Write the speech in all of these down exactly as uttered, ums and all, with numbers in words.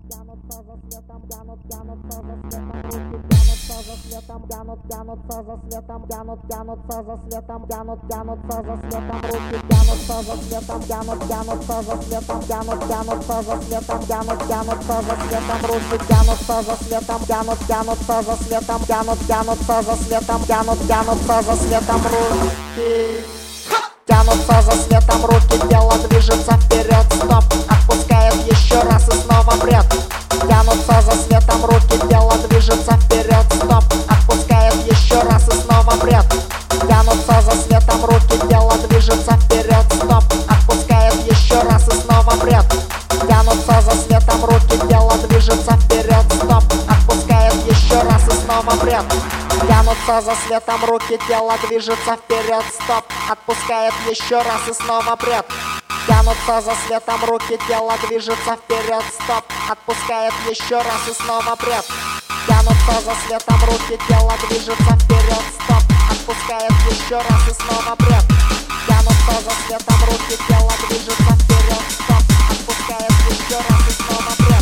тянутся за светом, тянут, тянутся за светом, руки тянутся за светом, тянут, тянутся за светом, тянут, тянутся за светом, тянут, тянутся за светом, руки тянутся за светом, тянут, тянутся за светом, тянут, тянутся за светом, тянут, тянутся за светом, руки тянутся за светом, тянут, тянутся за светом, тянут, тянутся за светом, тянут, тянутся за светом, руки тянутся за светом, руки, тело движется вперед, стоп, отпускает еще раз и снова бред. Тянутся за светом, руки, тело движется вперед, стоп, отпускает еще раз и снова бред. Тянутся за светом, руки, тело движется вперед, стоп, отпускает еще раз и снова бред. Тянутся за светом, руки, тело движется вперед, стоп, отпускает еще раз и снова бред. Тянутся за светом, руки, тело движется вперед, стоп, отпускает еще раз и снова бред. Тянутся за светом, руки, тело движется вперед, стоп, отпускает еще раз и снова бред. Тянутся за светом, руки, тело движется вперед, стоп, отпускает еще раз и снова бред. Тянутся за светом, руки, тело движется вперед, стоп, отпускает еще раз и снова бред.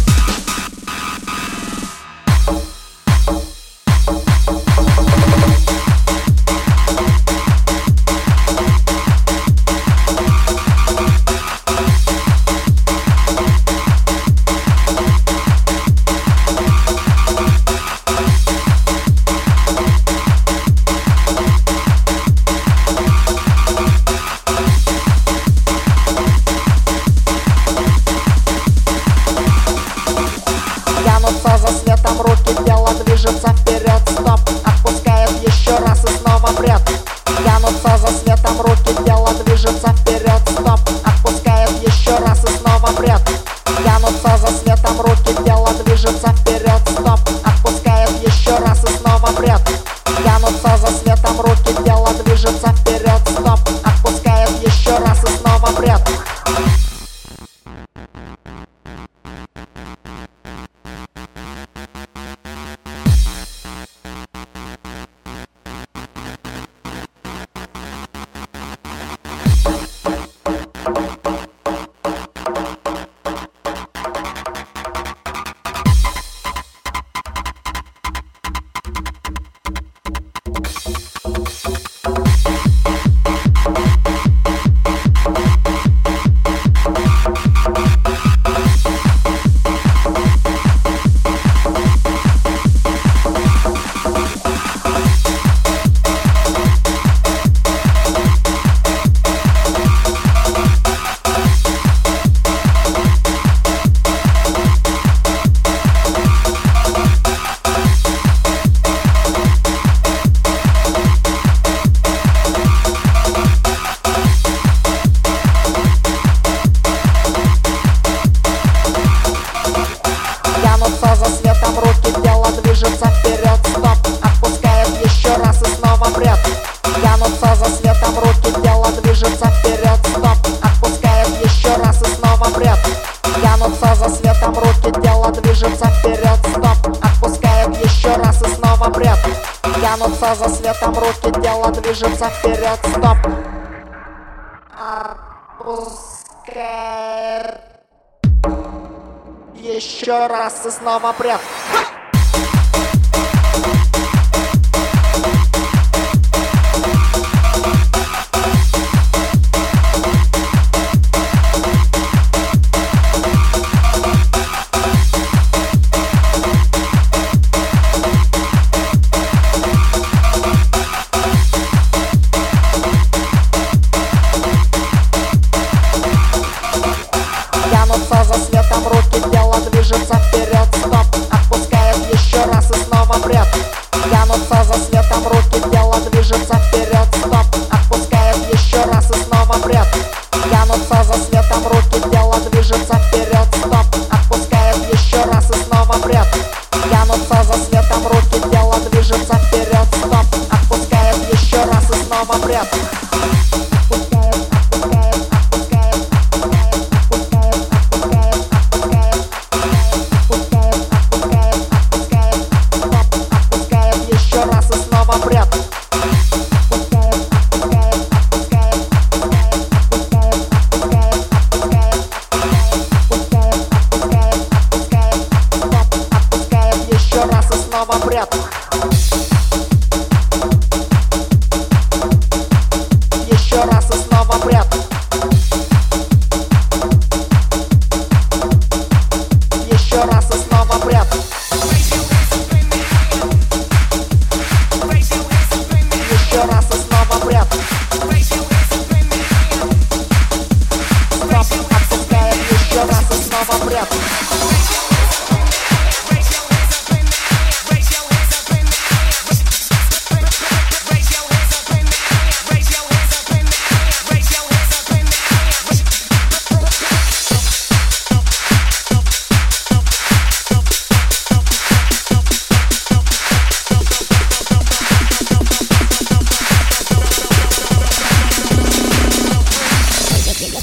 Тянутся за светом, руки, тело движется вперед, стоп, отпускает еще раз и снова бред. Тянутся за светом, руки, тело движется вперед, стоп, отпускает еще раз и снова бред. Тянутся за светом, руки, тело движется вперед, стоп, отпускает еще раз и снова бред. Тянутся за светом, руки, тело движется вперед, стоп, отпускает еще раз и снова бред. Тянутся за светом, руки, тело движется вперед, стоп, отпускает еще раз и снова бред. Тянутся за светом, руки, тело движется вперед, стоп, отпускает еще раз и снова бред. Тянутся за светом, руки, тело движется вперед, стоп, отпускает еще раз и снова бред. Тянутся за светом, руки, тело движется вперед, стоп, отпускает еще раз и снова бред. Тянутся за светом, руки, тело движется вперед, стоп, отпускает еще раз и снова бред. Тянутся за светом, руки, тело движется вперед, стоп, отпускает еще раз и снова бред. Тянутся за светом, руки, тело движется вперед, стоп, отпускает еще раз и снова бред. Тянутся за светом, руки, тело движется вперед, стоп, отпускает еще раз и снова бред. свет.